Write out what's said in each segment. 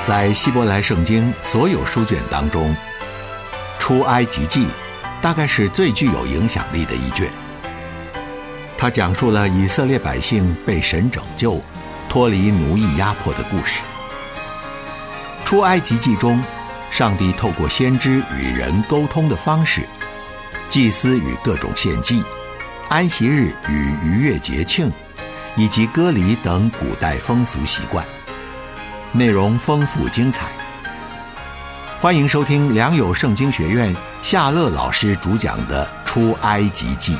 在希伯来圣经所有书卷当中，出埃及记大概是最具有影响力的一卷。它讲述了以色列百姓被神拯救，脱离奴役压迫的故事。出埃及记中，上帝透过先知与人沟通的方式，祭司与各种献祭，安息日与逾越节庆，以及割礼等古代风俗习惯，内容丰富精彩。欢迎收听良友圣经学院夏乐老师主讲的《出埃及记》。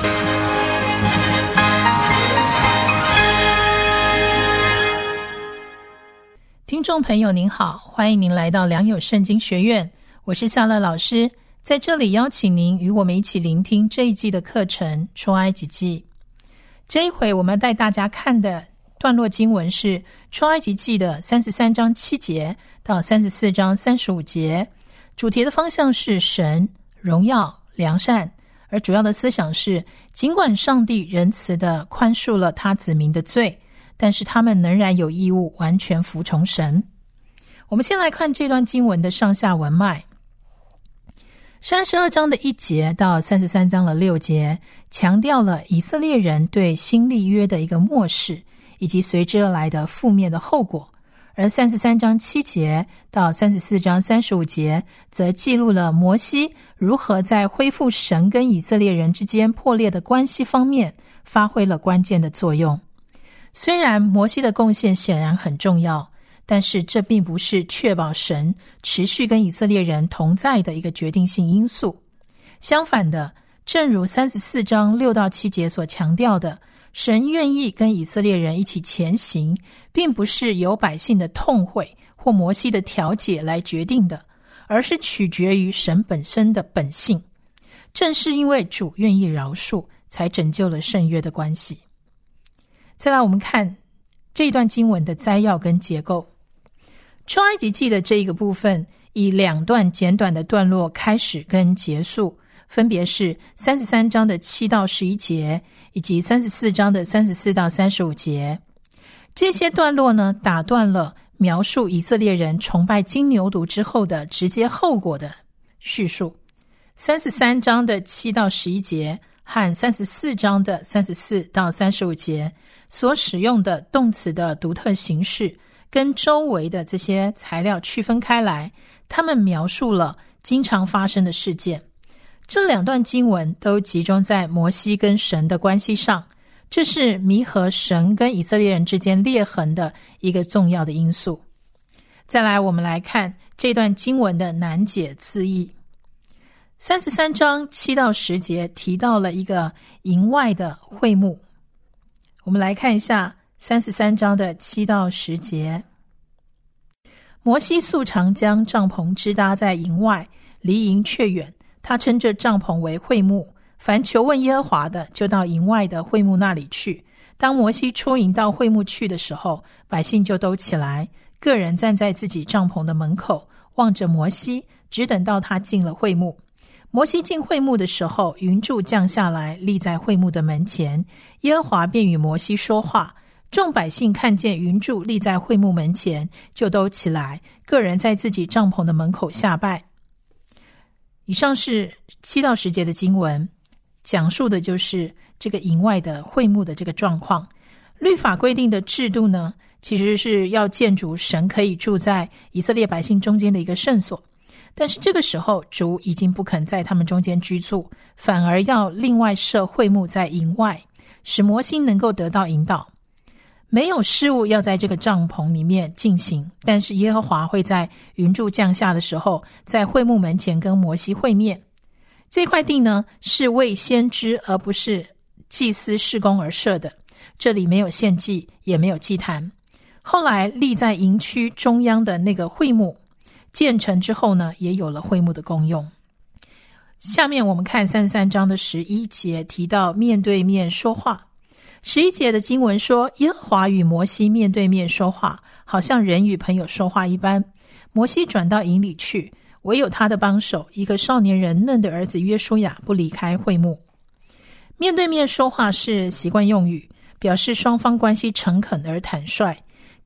听众朋友您好，欢迎您来到良友圣经学院，我是夏乐老师，在这里邀请您与我们一起聆听这一季的课程《出埃及记》。这一回我们带大家看的段落经文是出埃及记的33章7节到34章35节，主题的方向是神、荣耀、良善，而主要的思想是，尽管上帝仁慈地宽恕了他子民的罪，但是他们仍然有义务完全服从神。我们先来看这段经文的上下文脉。32章的1节到33章的6节强调了以色列人对新立约的一个漠视，以及随之而来的负面的后果。而33章7节到34章35节则记录了摩西如何在恢复神跟以色列人之间破裂的关系方面发挥了关键的作用。虽然摩西的贡献显然很重要，但是这并不是确保神持续跟以色列人同在的一个决定性因素。相反的，正如34章6到7节所强调的，神愿意跟以色列人一起前行，并不是由百姓的痛悔或摩西的调解来决定的，而是取决于神本身的本性。正是因为主愿意饶恕，才拯救了圣约的关系。再来我们看这一段经文的摘要跟结构。出埃及记的这一个部分以2段简短的段落开始跟结束，分别是33章的7到11节以及34章的34到35节。这些段落呢，打断了描述以色列人崇拜金牛犊之后的直接后果的叙述。33章的7到11节和34章的34到35节所使用的动词的独特形式跟周围的这些材料区分开来，他们描述了经常发生的事件。这2段经文都集中在摩西跟神的关系上，这是弥合神跟以色列人之间裂痕的一个重要的因素。再来我们来看这段经文的难解字义。33章7到10节提到了一个营外的会幕。我们来看一下33章的7到10节。摩西素常将帐篷支搭在营外，离营却远，他称这帐篷为会幕。凡求问耶和华的，就到营外的会幕那里去。当摩西出营到会幕去的时候，百姓就都起来，个人站在自己帐篷的门口，望着摩西，只等到他进了会幕。摩西进会幕的时候，云柱降下来，立在会幕的门前，耶和华便与摩西说话。众百姓看见云柱立在会幕门前，就都起来，个人在自己帐篷的门口下拜。以上是7到10节的经文，讲述的就是这个营外的会幕的这个状况。律法规定的制度呢，其实是要建筑神可以住在以色列百姓中间的一个圣所。但是这个时候主已经不肯在他们中间居住，反而要另外设会幕在营外，使摩西能够得到引导。没有事务要在这个帐篷里面进行，但是耶和华会在云柱降下的时候，在会幕门前跟摩西会面。这块地呢，是为先知而不是祭司事工而设的，这里没有献祭，也没有祭坛。后来立在营区中央的那个会幕建成之后呢，也有了会幕的功用。下面我们看33章的11节提到面对面说话。11节的经文说，耶和华与摩西面对面说话，好像人与朋友说话一般。摩西转到营里去，唯有他的帮手一个少年人嫩的儿子约书亚不离开会幕。面对面说话是习惯用语，表示双方关系诚恳而坦率，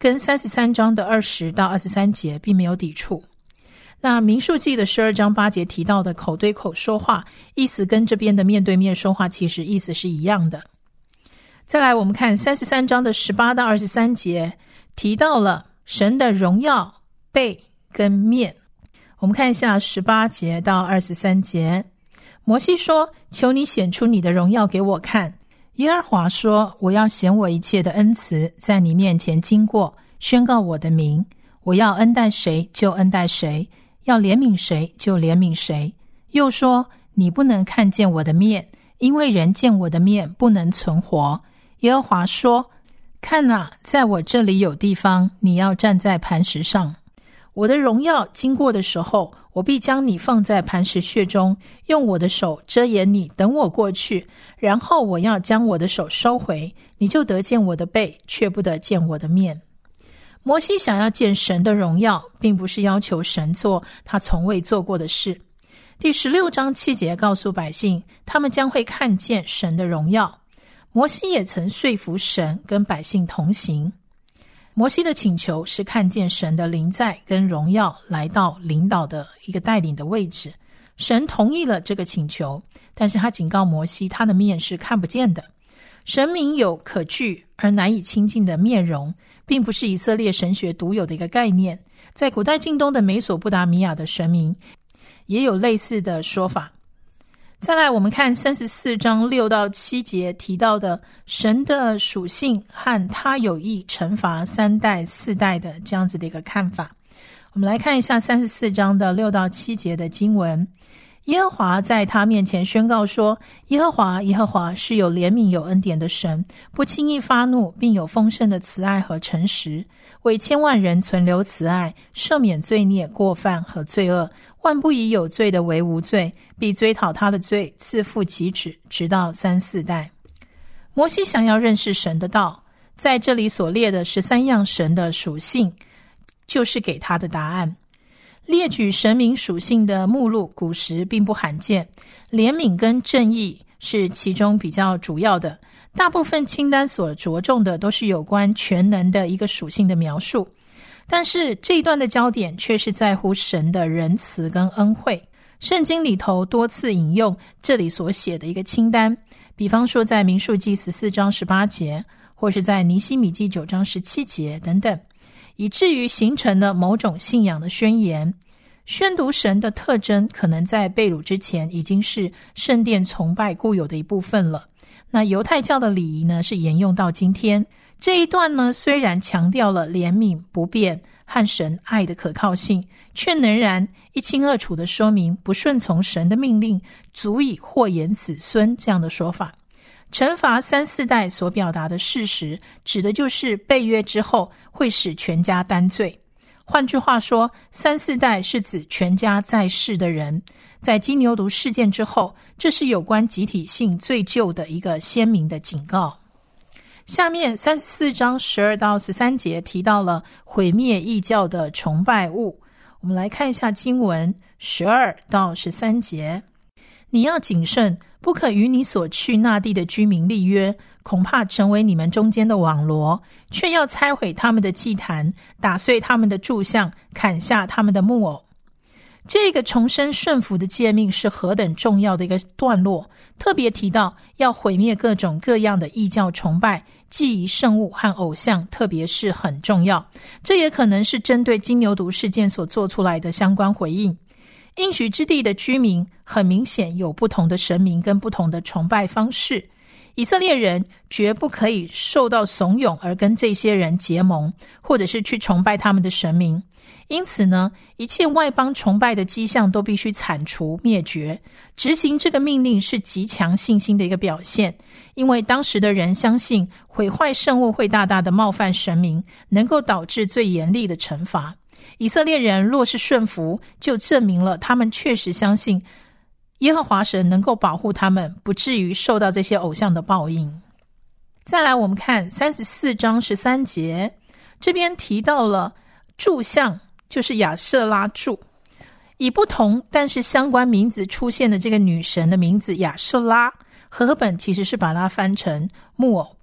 跟33章的20到23节并没有抵触。那民数记的12章8节提到的口对口说话，意思跟这边的面对面说话其实意思是一样的。再来我们看33章的18到23节，提到了神的荣耀、背跟面。我们看一下18节到23节，摩西说：求你显出你的荣耀给我看。耶和华说：我要显我一切的恩慈在你面前经过，宣告我的名。我要恩待谁就恩待谁，要怜悯谁就怜悯谁。又说：你不能看见我的面，因为人见我的面不能存活。耶和华说：看哪，在我这里有地方，你要站在磐石上。我的荣耀经过的时候，我必将你放在磐石穴中，用我的手遮掩你，等我过去，然后我要将我的手收回，你就得见我的背，却不得见我的面。摩西想要见神的荣耀，并不是要求神做他从未做过的事。第16章7节告诉百姓，他们将会看见神的荣耀。摩西也曾说服神跟百姓同行。摩西的请求是看见神的临在跟荣耀来到领导的一个带领的位置。神同意了这个请求，但是他警告摩西，他的面是看不见的。神明有可惧而难以亲近的面容，并不是以色列神学独有的一个概念，在古代近东的美索不达米亚的神明也有类似的说法。再来我们看34章6到7节提到的神的属性和他有意惩罚3代4代的这样子的一个看法。我们来看一下34章的6到7节的经文。耶和华在他面前宣告说：耶和华，耶和华是有怜悯有恩典的神，不轻易发怒，并有丰盛的慈爱和诚实，为千万人存留慈爱，赦免罪孽过犯和罪恶，万不以有罪的为无罪，必追讨他的罪，自负其旨，直到3、4代。摩西想要认识神的道，在这里所列的13样神的属性就是给他的答案。列举神明属性的目录古时并不罕见，怜悯跟正义是其中比较主要的，大部分清单所着重的都是有关全能的一个属性的描述，但是这一段的焦点却是在乎神的仁慈跟恩惠。圣经里头多次引用这里所写的一个清单，比方说在民数记14章18节，或是在尼希米记9章17节等等，以至于形成了某种信仰的宣言。宣读神的特征可能在被掳之前已经是圣殿崇拜固有的一部分了。那犹太教的礼仪呢，是沿用到今天。这一段呢，虽然强调了怜悯、不变和神爱的可靠性，却仍然一清二楚地说明不顺从神的命令足以祸延子孙这样的说法。惩罚3、4代所表达的事实，指的就是被约之后会使全家担罪。换句话说，3、4代是指全家在世的人。在金牛犊事件之后，这是有关集体性罪疚的一个鲜明的警告。下面34章12到13节提到了毁灭异教的崇拜物。我们来看一下经文12到13节。你要谨慎，不可与你所去那地的居民立约，恐怕成为你们中间的网罗，却要拆毁他们的祭坛，打碎他们的柱像，砍下他们的木偶。这个重申顺服的诫命是何等重要的一个段落，特别提到要毁灭各种各样的异教崇拜、祭仪圣物和偶像，特别是很重要。这也可能是针对金牛犊事件所做出来的相关回应。应许之地的居民很明显有不同的神明跟不同的崇拜方式，以色列人绝不可以受到怂恿而跟这些人结盟，或者是去崇拜他们的神明。因此呢，一切外邦崇拜的迹象都必须铲除灭绝。执行这个命令是极强信心的一个表现，因为当时的人相信毁坏圣物会大大的冒犯神明，能够导致最严厉的惩罚。以色列人若是顺服，就证明了他们确实相信耶和华神能够保护他们，不至于受到这些偶像的报应。再来我们看34章13节，这边提到了柱像，就是亚舍拉柱。以不同但是相关名字出现的这个女神的名字亚舍拉，和合本其实是把它翻成木偶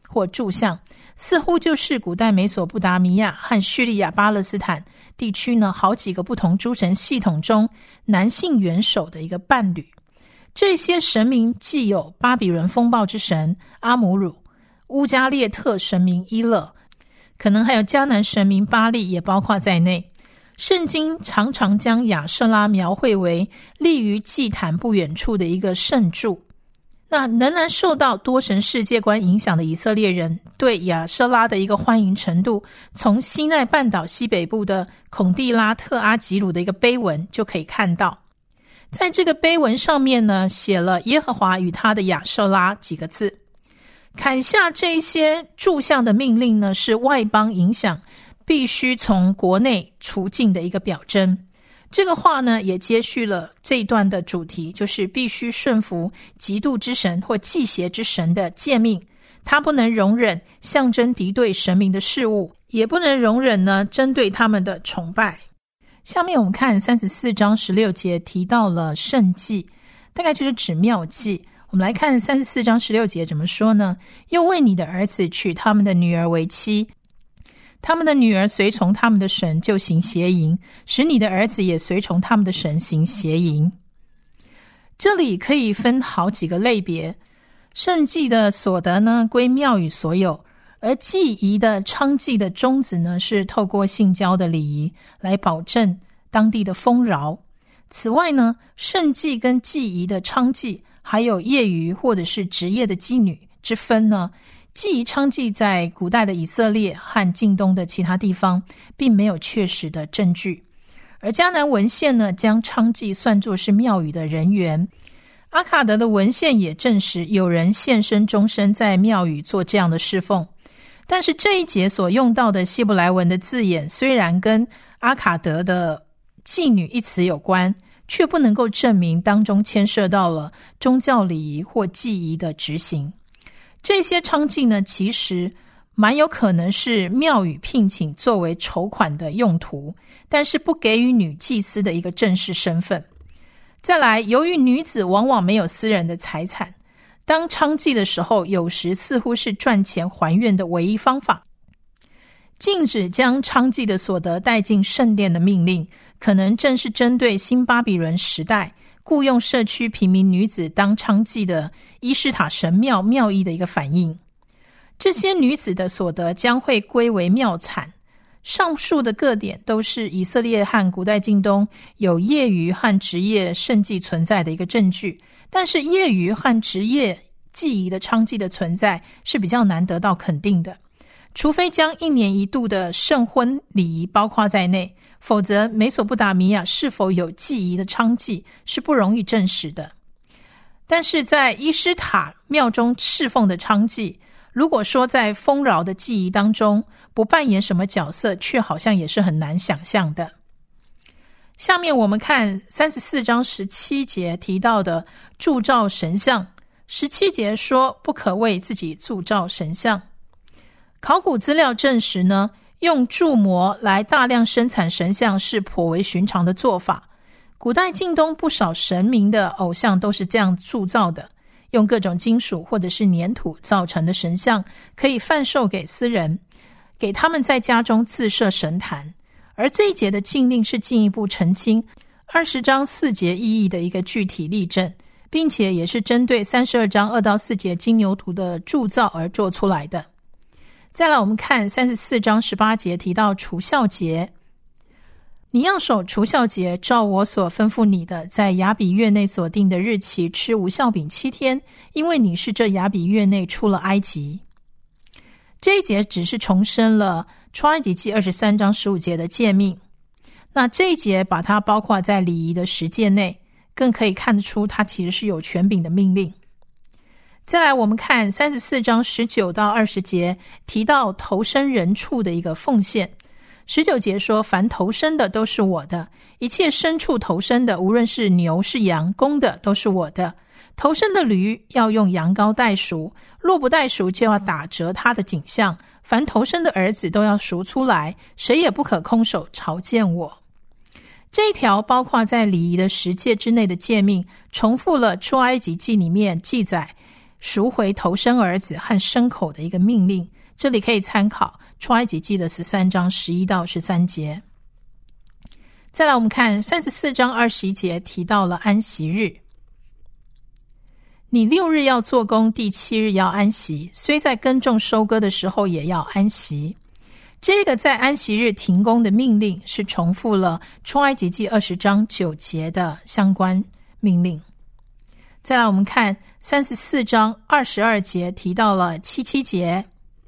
或柱像，似乎就是古代美索不达米亚和叙利亚巴勒斯坦地区呢好几个不同诸神系统中男性元首的一个伴侣。这些神明既有巴比伦风暴之神阿姆鲁、乌加列特神明伊勒，可能还有迦南神明巴利也包括在内。圣经常常将亚舍拉描绘为立于祭坛不远处的一个圣柱。那仍然受到多神世界观影响的以色列人对亚舍拉的一个欢迎程度，从西奈半岛西北部的孔蒂拉特阿吉鲁的一个碑文就可以看到。在这个碑文上面呢，写了耶和华与他的亚舍拉几个字。砍下这些柱像的命令呢，是外邦影响必须从国内除尽的一个表征。这个话呢，也接续了这一段的主题，就是必须顺服嫉妒之神或忌邪之神的诫命。他不能容忍象征敌对神明的事物，也不能容忍呢针对他们的崇拜。下面我们看34章16节提到了圣祭，大概就是指庙祭。我们来看34章16节怎么说呢？又为你的儿子娶他们的女儿为妻，他们的女儿随从他们的神就行邪淫，使你的儿子也随从他们的神行邪淫。这里可以分好几个类别，圣祭的所得呢归庙宇所有，而祭仪的娼妓的宗旨呢是透过性交的礼仪来保证当地的丰饶。此外呢，圣祭跟祭仪的娼妓还有业余或者是职业的妓女之分呢，祭仪娼妓在古代的以色列和近东的其他地方并没有确实的证据，而迦南文献呢将娼妓算作是庙宇的人员。阿卡德的文献也证实有人献身终身在庙宇做这样的侍奉。但是这一节所用到的希伯来文的字眼虽然跟阿卡德的妓女一词有关，却不能够证明当中牵涉到了宗教礼仪或祭仪的执行。这些娼妓呢，其实蛮有可能是庙宇聘请作为筹款的用途，但是不给予女祭司的一个正式身份。再来，由于女子往往没有私人的财产，当娼妓的时候，有时似乎是赚钱还愿的唯一方法。禁止将娼妓的所得带进圣殿的命令，可能正是针对新巴比伦时代雇用社区平民女子当娼妓的伊施塔神庙庙医的一个反应。这些女子的所得将会归为庙产。上述的各点都是以色列和古代近东有业余和职业圣祭存在的一个证据，但是业余和职业祭仪的娼妓的存在是比较难得到肯定的，除非将1年1度的圣婚礼仪包括在内，否则美索不达米亚是否有祭仪的娼妓是不容易证实的。但是在伊施塔庙中侍奉的娼妓，如果说在丰饶的祭仪当中不扮演什么角色，却好像也是很难想象的。下面我们看34章17节提到的铸造神像。17节说不可为自己铸造神像。考古资料证实呢，用铸模来大量生产神像是颇为寻常的做法。古代近东不少神明的偶像都是这样铸造的，用各种金属或者是粘土造成的神像可以贩售给私人，给他们在家中自设神坛。而这一节的禁令是进一步澄清20章4节意义的一个具体例证，并且也是针对32章2到4节金牛犊的铸造而做出来的。再来我们看34章18节提到除酵节。你要守除酵节，照我所吩咐你的，在亚比月内所定的日期吃无酵饼7天，因为你是这亚比月内出了埃及。这一节只是重申了出埃及记23章15节的诫命，那这一节把它包括在礼仪的实践内，更可以看得出它其实是有权柄的命令。再来我们看34章19到20节提到投生人畜的一个奉献。19节说，凡投生的都是我的，一切牲畜投生的，无论是牛是羊，公的都是我的。投生的驴要用羊羔代赎，若不代赎就要打折他的颈项。凡投生的儿子都要赎出来，谁也不可空手朝见我。这一条包括在礼仪的10诫之内的诫命，重复了出埃及记里面记载赎回头生儿子和牲口的一个命令，这里可以参考出埃及记的13章11到13节。再来我们看34章21节提到了安息日，你6日要做工，第7日要安息，虽在耕种收割的时候也要安息。这个在安息日停工的命令是重复了出埃及记20章9节的相关命令。再来我们看34章22节提到了七七节，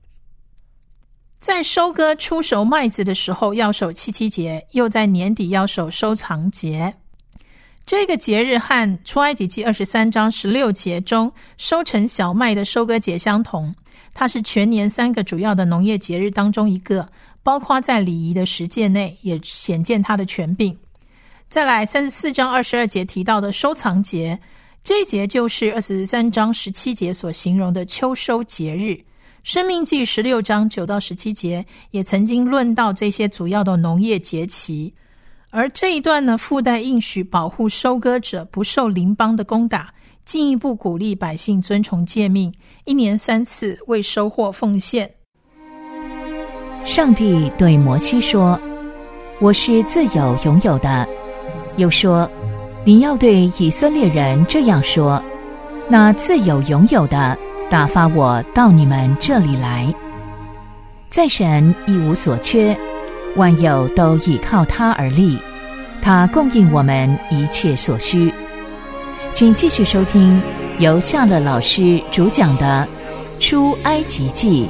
在收割出熟麦子的时候要守七七节，又在年底要守收藏节。这个节日和出埃及记23章16节中收成小麦的收割节相同，它是全年3个主要的农业节日当中一个，包括在礼仪的实践内也显见它的权柄。再来34章22节提到的收藏节，这一节就是23章17节所形容的秋收节日。申命记16章9到17节也曾经论到这些主要的农业节期，而这一段呢，附带应许保护收割者不受邻邦的攻打，进一步鼓励百姓遵从诫命，1年3次为收获奉献。 上帝对摩西说，我是自有永有的。又说，你要对以色列人这样说，那自有永有的打发我到你们这里来。在神一无所缺，万有都倚靠他而立，他供应我们一切所需。请继续收听由夏乐老师主讲的《出埃及记》。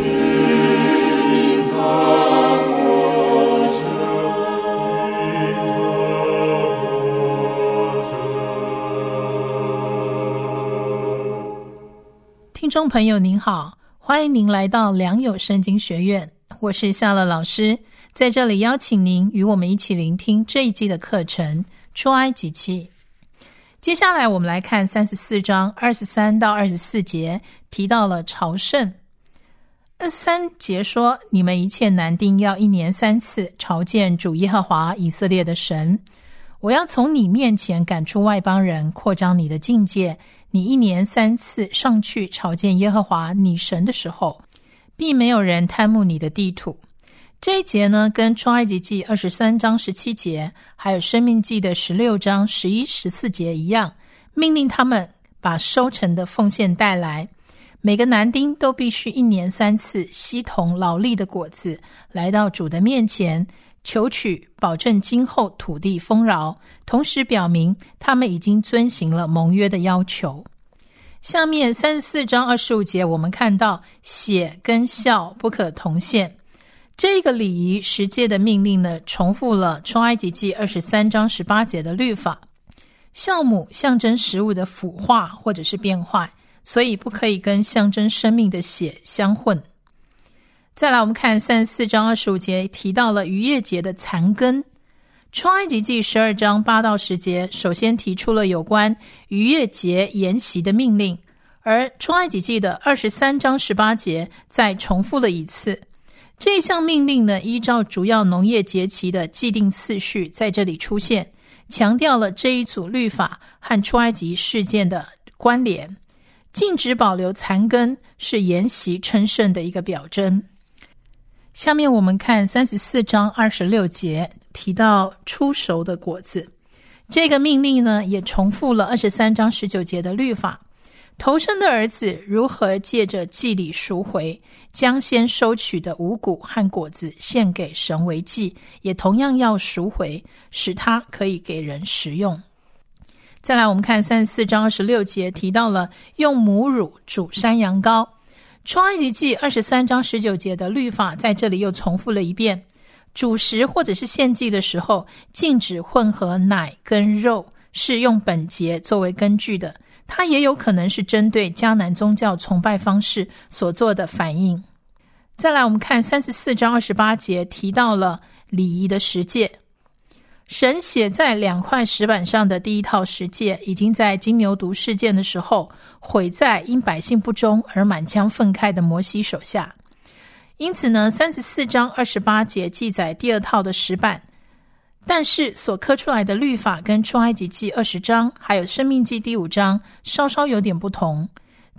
听众朋友您好，欢迎您来到良友圣经学院，我是夏乐老师，在这里邀请您与我们一起聆听这一季的课程出埃及记。接下来我们来看34章23到24节提到了朝圣。23节说，你们一切男丁要1年3次朝见主耶和华以色列的神，我要从你面前赶出外邦人，扩张你的境界，你1年3次上去朝见耶和华你神的时候，必没有人贪慕你的地土。这一节呢，跟出埃及记23章17节还有申命记的16章11、14节一样，命令他们把收成的奉献带来，每个男丁都必须1年3次悉同劳力的果子来到主的面前，求取保证今后土地丰饶，同时表明他们已经遵行了盟约的要求。下面34章25节我们看到血跟酵不可同献，这个礼仪十诫的命令呢，重复了出埃及记23章18节的律法。酵母象征食物的腐化或者是变坏，所以不可以跟象征生命的血相混。再来我们看34章25节提到了逾越节的残羹。出埃及记12章8到10节首先提出了有关逾越节筵席的命令，而出埃及记的23章18节再重复了一次。这一项命令呢，依照主要农业节期的既定次序在这里出现，强调了这一组律法和出埃及事件的关联。禁止保留残羹是筵席称圣的一个表征。下面我们看34章26节提到出熟的果子，这个命令呢，也重复了23章19节的律法。头生的儿子如何借着祭礼赎回，将先收取的五谷和果子献给神为祭，也同样要赎回，使它可以给人食用。再来我们看34章26节提到了用母乳煮山羊羔。出埃及记23章19节的律法在这里又重复了一遍，主食或者是献祭的时候，禁止混合奶跟肉，是用本节作为根据的，它也有可能是针对迦南宗教崇拜方式所做的反应。再来我们看34章28节提到了礼仪的十诫。神写在2块石板上的第一套十诫，已经在金牛犊事件的时候毁在因百姓不忠而满腔愤慨的摩西手下。因此呢，34章28节记载第二套的石板，但是所刻出来的律法跟出埃及记20章还有申命记第5章稍稍有点不同。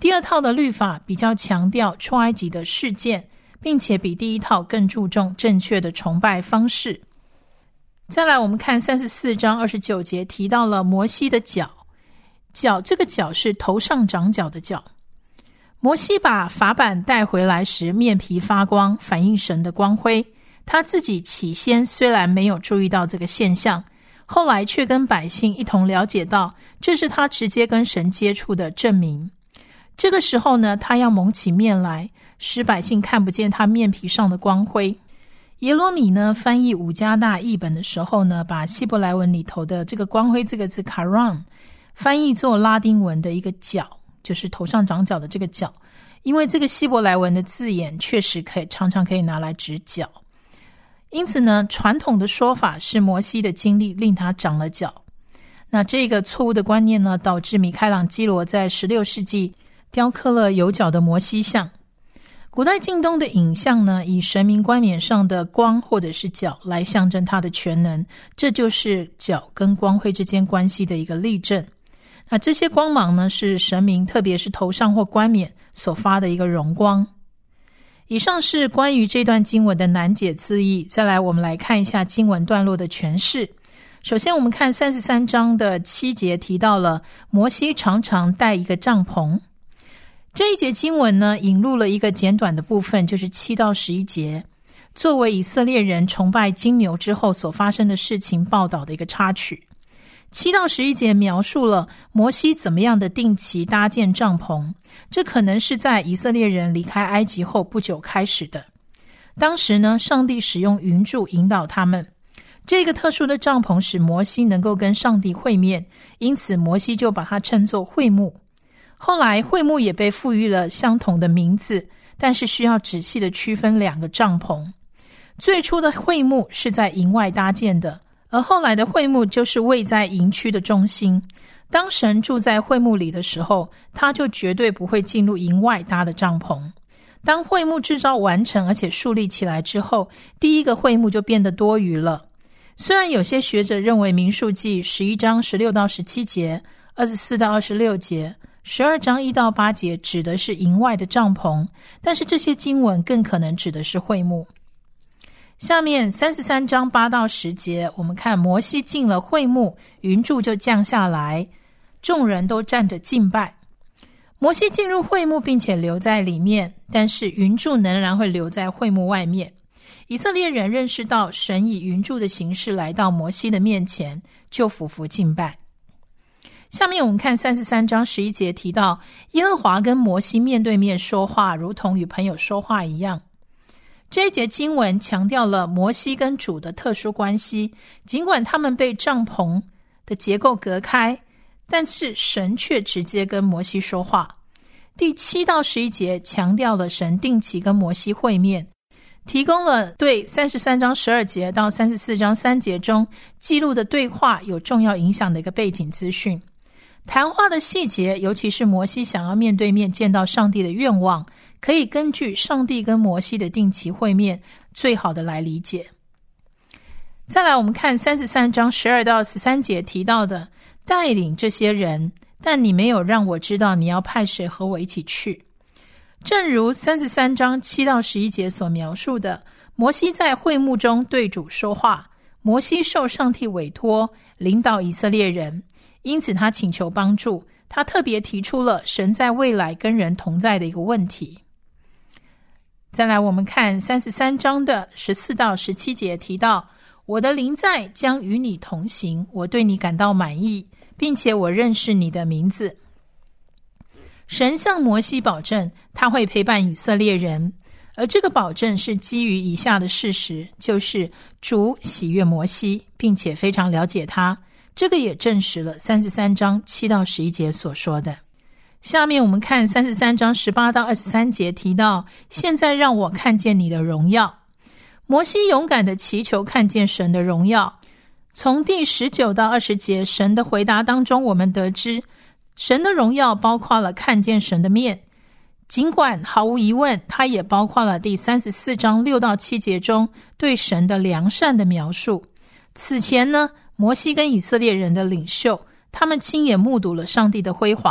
第二套的律法比较强调出埃及的事件，并且比第一套更注重正确的崇拜方式。再来我们看34章29节提到了摩西的角，这个角是头上长角的角。摩西把法版带回来时，面皮发光，反映神的光辉。他自己起先虽然没有注意到这个现象，后来却跟百姓一同了解到，这是他直接跟神接触的证明。这个时候呢，他要蒙起面来，使百姓看不见他面皮上的光辉。耶罗米呢翻译五加大译本的时候呢，把希伯来文里头的这个光辉这个字 karan 翻译作拉丁文的一个角，就是头上长角的这个角，因为这个希伯来文的字眼确实常常可以拿来指角。因此呢，传统的说法是摩西的经历令他长了角。那这个错误的观念呢，导致米开朗基罗在16世纪雕刻了有角的摩西像。古代近东的影像呢，以神明冠冕上的光或者是角来象征他的全能，这就是角跟光辉之间关系的一个例证。那这些光芒呢，是神明特别是头上或冠冕所发的一个荣光。以上是关于这段经文的难解字义，再来我们来看一下经文段落的诠释。首先我们看33章的7节提到了摩西常常带一个帐篷。这一节经文呢，引入了一个简短的部分，就是7到11节，作为以色列人崇拜金牛之后所发生的事情报道的一个插曲。7到11节描述了摩西怎么样的定期搭建帐篷，这可能是在以色列人离开埃及后不久开始的。当时呢，上帝使用云柱引导他们，这个特殊的帐篷使摩西能够跟上帝会面，因此摩西就把它称作会幕。后来会幕也被赋予了相同的名字，但是需要仔细的区分两个帐篷。最初的会幕是在营外搭建的，而后来的会幕就是位在营区的中心。当神住在会幕里的时候，他就绝对不会进入营外搭的帐篷。当会幕制造完成而且树立起来之后，第一个会幕就变得多余了。虽然有些学者认为民数记11章16到17节、24到26节、12章1到8节指的是营外的帐篷，但是这些经文更可能指的是会幕。下面33章8到10节，我们看摩西进了会幕，云柱就降下来，众人都站着敬拜。摩西进入会幕并且留在里面，但是云柱仍然会留在会幕外面。以色列人认识到神以云柱的形式来到摩西的面前，就俯伏敬拜。下面我们看33章11节提到，耶和华跟摩西面对面说话，如同与朋友说话一样。这一节经文强调了摩西跟主的特殊关系，尽管他们被帐篷的结构隔开，但是神却直接跟摩西说话。第7到11节强调了神定期跟摩西会面，提供了对33章12节到34章3节中记录的对话有重要影响的一个背景资讯。谈话的细节，尤其是摩西想要面对面见到上帝的愿望，可以根据上帝跟摩西的定期会面最好的来理解。再来我们看33章12到13节提到的带领这些人，但你没有让我知道你要派谁和我一起去。正如33章7到11节所描述的，摩西在会幕中对主说话，摩西受上帝委托领导以色列人，因此他请求帮助，他特别提出了神在未来跟人同在的一个问题。再来我们看33章的14到17节提到，我的灵在将与你同行，我对你感到满意，并且我认识你的名字。神向摩西保证他会陪伴以色列人，而这个保证是基于以下的事实，就是主喜悦摩西，并且非常了解他，这个也证实了33章7到11节所说的。下面我们看33章18到23节提到，现在让我看见你的荣耀。摩西勇敢地祈求看见神的荣耀。从第19到20节神的回答当中，我们得知神的荣耀包括了看见神的面，尽管毫无疑问它也包括了第34章6到7节中对神的良善的描述。此前呢，摩西跟以色列人的领袖，他们亲眼目睹了上帝的辉煌，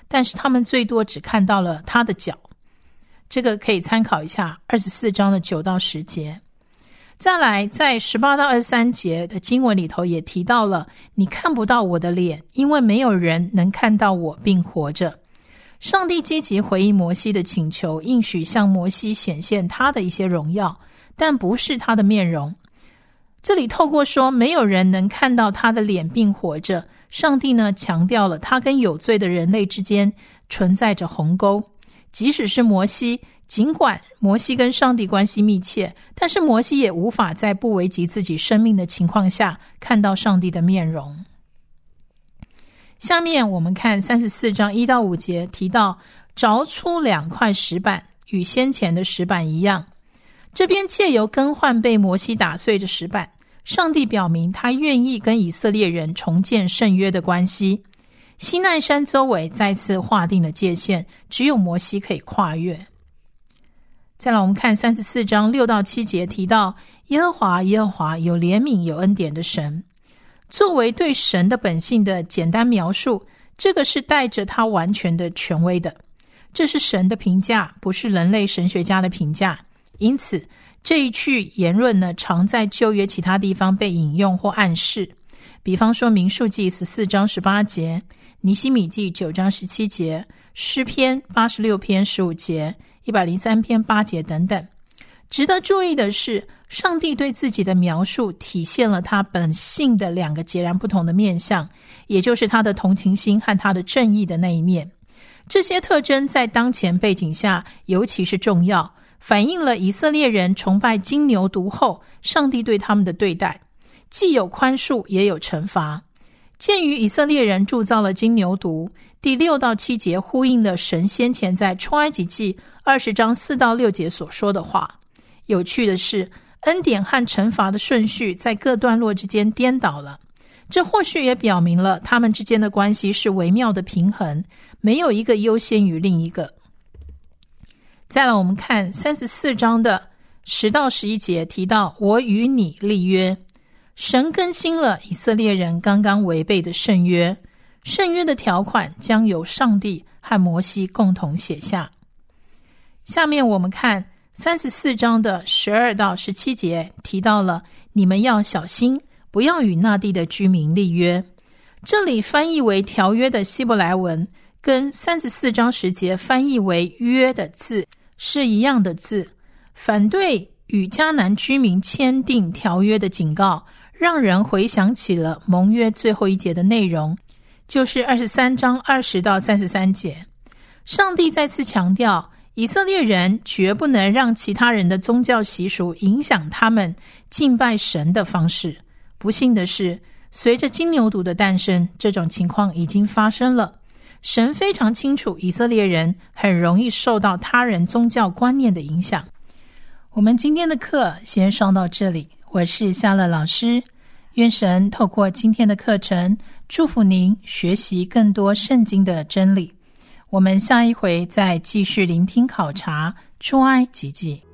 但是他们最多只看到了他的脚。这个可以参考一下24章的9到10节。再来，在18到23节的经文里头也提到了，你看不到我的脸，因为没有人能看到我并活着。上帝积极回应摩西的请求，应许向摩西显现他的一些荣耀，但不是他的面容。这里透过说没有人能看到他的脸并活着，上帝呢强调了他跟有罪的人类之间存在着鸿沟。即使是摩西，尽管摩西跟上帝关系密切，但是摩西也无法在不危及自己生命的情况下看到上帝的面容。下面我们看34章1到5节，提到凿出2块石板，与先前的石板一样。这边借由更换被摩西打碎的石板，上帝表明他愿意跟以色列人重建圣约的关系。西奈山周围再次划定了界限，只有摩西可以跨越。再来我们看34章6到7节，提到耶和华耶和华有怜悯有恩典的神。作为对神的本性的简单描述，这个是带着他完全的权威的，这是神的评价，不是人类神学家的评价。因此这一句言论呢，常在旧约其他地方被引用或暗示，比方说民数记14章18节，尼希米记9章17节，诗篇86篇15节，103篇8节等等。值得注意的是，上帝对自己的描述体现了他本性的2个截然不同的面向，也就是他的同情心和他的正义的那一面。这些特征在当前背景下尤其是重要，反映了以色列人崇拜金牛犊后上帝对他们的对待，既有宽恕也有惩罚。鉴于以色列人铸造了金牛犊，第6到7节呼应了神先前在出埃及记20章4到6节所说的话。有趣的是，恩典和惩罚的顺序在各段落之间颠倒了，这或许也表明了他们之间的关系是微妙的平衡，没有一个优先于另一个。再来我们看34章的10到11节，提到我与你立约。神更新了以色列人刚刚违背的圣约，圣约的条款将由上帝和摩西共同写下。下面我们看34章的12到17节，提到了你们要小心，不要与那地的居民立约。这里翻译为条约的希伯来文跟34章10节翻译为约的字是一样的字。反对与迦南居民签订条约的警告，让人回想起了盟约最后一节的内容，就是23章20到33节。上帝再次强调，以色列人绝不能让其他人的宗教习俗影响他们敬拜神的方式。不幸的是，随着金牛犊的诞生，这种情况已经发生了。神非常清楚以色列人很容易受到他人宗教观念的影响。我们今天的课先上到这里，我是夏乐老师，愿神透过今天的课程祝福您学习更多圣经的真理。我们下一回再继续聆听考察出埃及记。